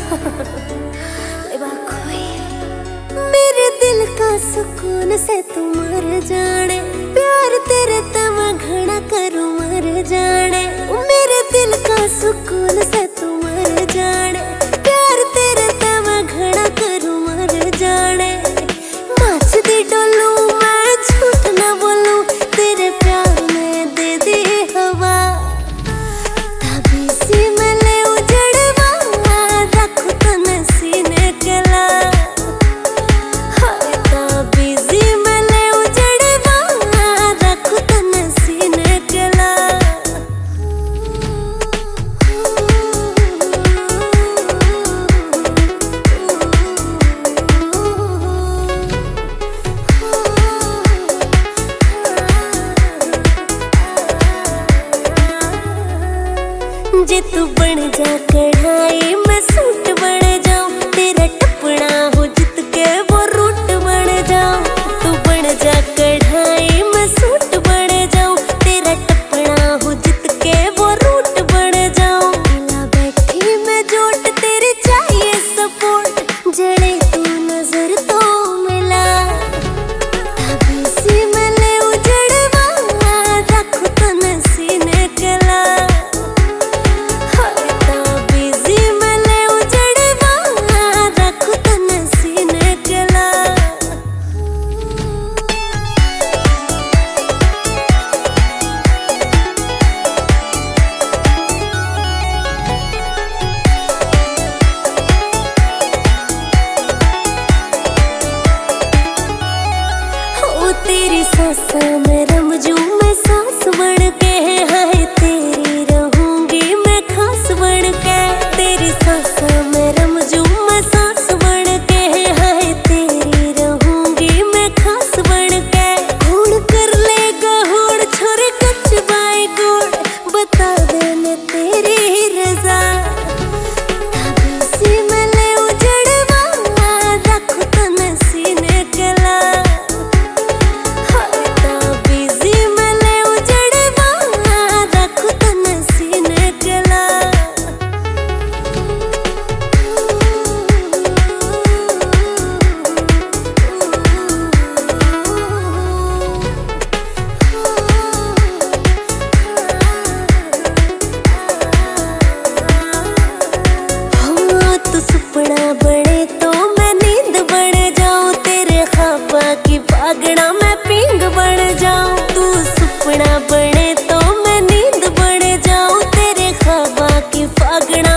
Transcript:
मेरे दिल का सुकून से तू मर जाने, प्यार तेरे तम घना करूं मर जाने। मेरे दिल का सुकून से तू मर जाने, प्यार तेरे तम घना करूं मर जाने। नाच दी डोलू मैं झूठ ना बोलूं, तेरे प्यार में दे दी हवा। ताबीज़ी में ले उजड़वा, रखूं तने सीने गला। हाय ताबीज़ी में ले उजड़वा, रखूं तने सीने गला। जे तू बन जा कढ़ाई मैं सूट बन जाऊं, तेरा टपना हो जित के वो रूट बन जाऊं। तू बन जा कढ़ाई मैं सूट बन जाऊं, तेरा टपना हो जित के वो रूट बन जाऊं। मिला बैठी मैं जोट तेरे चाहिए सपोर्ट, जड़े तू नजर तो मिला। ताबीज़ी में ले उजड़वा, रखूं तने सीने गला। तेरी सांसा में रमजू मैं सांस बन के, हाय तेरी रहूंगी मैं खास बन के। तेरी सांसा में रमजू मैं सांस बन के, हाय तेरी रहूंगी मैं खास बन के। हुण कर लेगा हुण छोरे कच बाई गुड़, बता देने तेरी रजा। ताबीज़ी में ले उजड़वा, रखूं तने सीने गला। सुपना बने तो मैं नींद बन जाऊं, तेरे ख्वाबा की पागड़ा मैं पींग बन जाऊं। तू सुपना बने तो मैं नींद बन जाऊं, तेरे ख्वाबा की पागड़ा